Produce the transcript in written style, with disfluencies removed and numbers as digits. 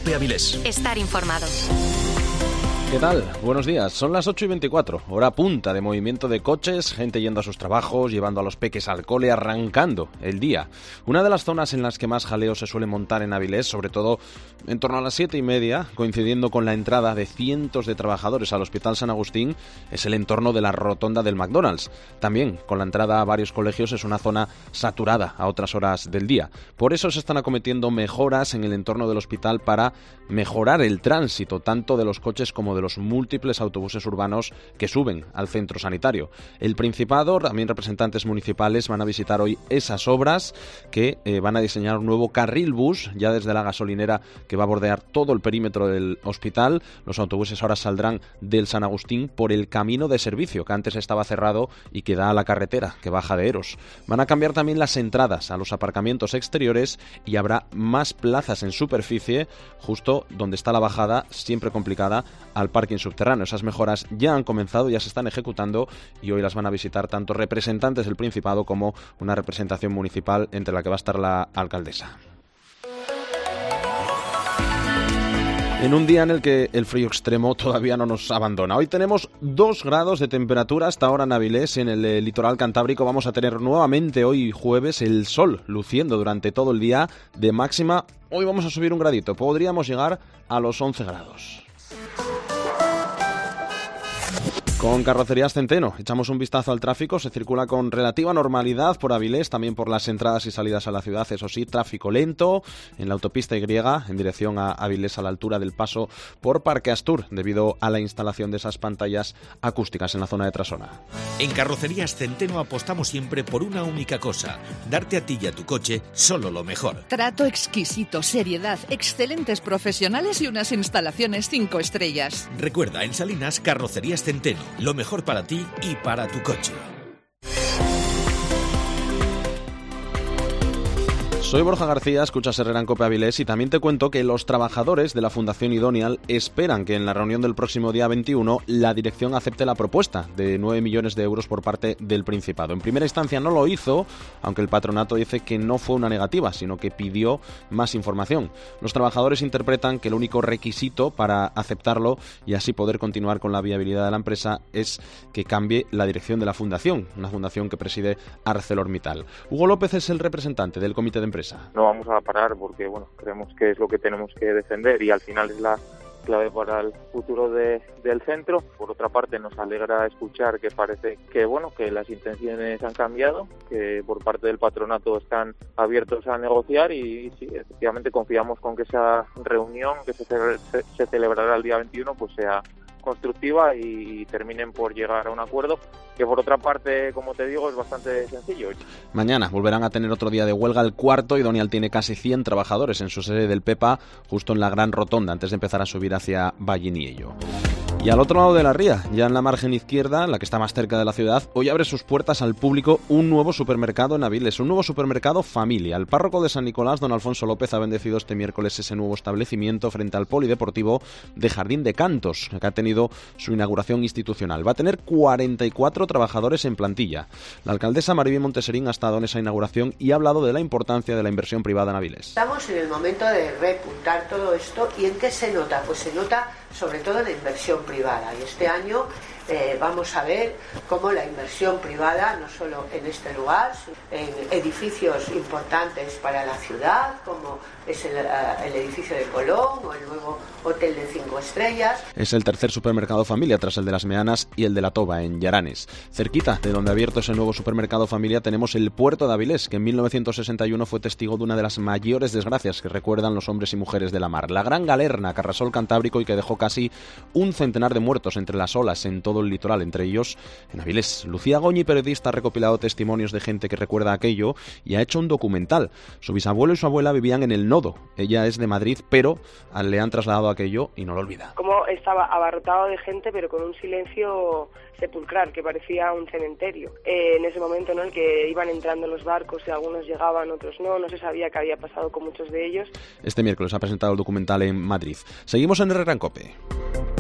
COPE Avilés. Estar informado. ¿Qué tal? Buenos días. Son las 8:24, hora punta de movimiento de coches, gente yendo a sus trabajos, llevando a los peques al cole, arrancando el día. Una de las zonas en las que más jaleo se suele montar en Avilés, sobre todo en torno a las 7:30, coincidiendo con la entrada de cientos de trabajadores al Hospital San Agustín, es el entorno de la rotonda del McDonald's. También, con la entrada a varios colegios, es una zona saturada a otras horas del día. Por eso se están acometiendo mejoras en el entorno del hospital para mejorar el tránsito, tanto de los coches como de los múltiples autobuses urbanos que suben al centro sanitario. El Principado, también representantes municipales, van a visitar hoy esas obras que van a diseñar un nuevo carril bus ya desde la gasolinera que va a bordear todo el perímetro del hospital. Los autobuses ahora saldrán del San Agustín por el camino de servicio que antes estaba cerrado y que da a la carretera que baja de Eros. Van a cambiar también las entradas a los aparcamientos exteriores y habrá más plazas en superficie justo donde está la bajada, siempre complicada, al parking subterráneo. Esas mejoras ya han comenzado, ya se están ejecutando y hoy las van a visitar tanto representantes del Principado como una representación municipal entre la que va a estar la alcaldesa. En un día en el que el frío extremo todavía no nos abandona. Hoy tenemos 2 grados de temperatura hasta ahora en Avilés, en el litoral cantábrico. Vamos a tener nuevamente hoy jueves el sol luciendo durante todo el día. De máxima, hoy vamos a subir un gradito. Podríamos llegar a los 11 grados. Con Carrocerías Centeno, echamos un vistazo al tráfico, se circula con relativa normalidad por Avilés, también por las entradas y salidas a la ciudad, eso sí, tráfico lento en la autopista Y en dirección a Avilés a la altura del paso por Parque Astur, debido a la instalación de esas pantallas acústicas en la zona de Trasona. En Carrocerías Centeno apostamos siempre por una única cosa, darte a ti y a tu coche solo lo mejor. Trato exquisito, seriedad, excelentes profesionales y unas instalaciones 5 estrellas. Recuerda, en Salinas, Carrocerías Centeno. Lo mejor para ti y para tu coche. Soy Borja García, escuchas Herrera en COPE Avilés y también te cuento que los trabajadores de la Fundación Idonial esperan que en la reunión del próximo día 21 la dirección acepte la propuesta de 9 millones de euros por parte del Principado. En primera instancia no lo hizo, aunque el patronato dice que no fue una negativa, sino que pidió más información. Los trabajadores interpretan que el único requisito para aceptarlo y así poder continuar con la viabilidad de la empresa es que cambie la dirección de la fundación, una fundación que preside ArcelorMittal. Hugo López es el representante del comité de empresa. No vamos a parar porque creemos que es lo que tenemos que defender y al final es la clave para el futuro del centro. Por otra parte, nos alegra escuchar que parece que que las intenciones han cambiado, que por parte del patronato están abiertos a negociar y sí, efectivamente confiamos con que esa reunión que se celebrará el día 21 sea constructiva y terminen por llegar a un acuerdo que por otra parte, como te digo, es bastante sencillo. Mañana volverán a tener otro día de huelga, el cuarto. Idonial tiene casi 100 trabajadores en su sede del Pepa, justo en la gran rotonda, antes de empezar a subir hacia Valliniello. Y al otro lado de la ría, ya en la margen izquierda, la que está más cerca de la ciudad, hoy abre sus puertas al público un nuevo supermercado en Avilés, un nuevo supermercado familia. El párroco de San Nicolás, don Alfonso López, ha bendecido este miércoles ese nuevo establecimiento frente al polideportivo de Jardín de Cantos, que ha tenido su inauguración institucional. Va a tener 44 trabajadores en plantilla. La alcaldesa Maribel Monteserín ha estado en esa inauguración y ha hablado de la importancia de la inversión privada en Avilés. Estamos en el momento de repuntar todo esto. ¿Y en qué se nota? Pues se nota sobre todo en la inversión privada. Y este año vamos a ver cómo la inversión privada, no solo en este lugar, en edificios importantes para la ciudad, como es el edificio de Colón o el nuevo hotel de 5 estrellas. Es el tercer supermercado familia tras el de Las Meanas y el de La Toba, en Llaranes. Cerquita de donde ha abierto ese nuevo supermercado familia tenemos el puerto de Avilés, que en 1961 fue testigo de una de las mayores desgracias que recuerdan los hombres y mujeres de la mar. La Gran Galerna, que arrasó el Cantábrico y que dejó casi un centenar de muertos entre las olas en todo el litoral, entre ellos en Avilés. Lucía Goñi, periodista, ha recopilado testimonios de gente que recuerda aquello y ha hecho un documental. Su bisabuelo y su abuela vivían en el Nodo. Ella es de Madrid, pero le han trasladado aquello y no lo olvida. Como estaba abarrotado de gente, pero con un silencio sepulcral que parecía un cementerio. En ese momento, ¿no?, el que iban entrando los barcos y algunos llegaban, otros no se sabía qué había pasado con muchos de ellos. Este miércoles ha presentado el documental en Madrid. Seguimos en Herrera en COPE.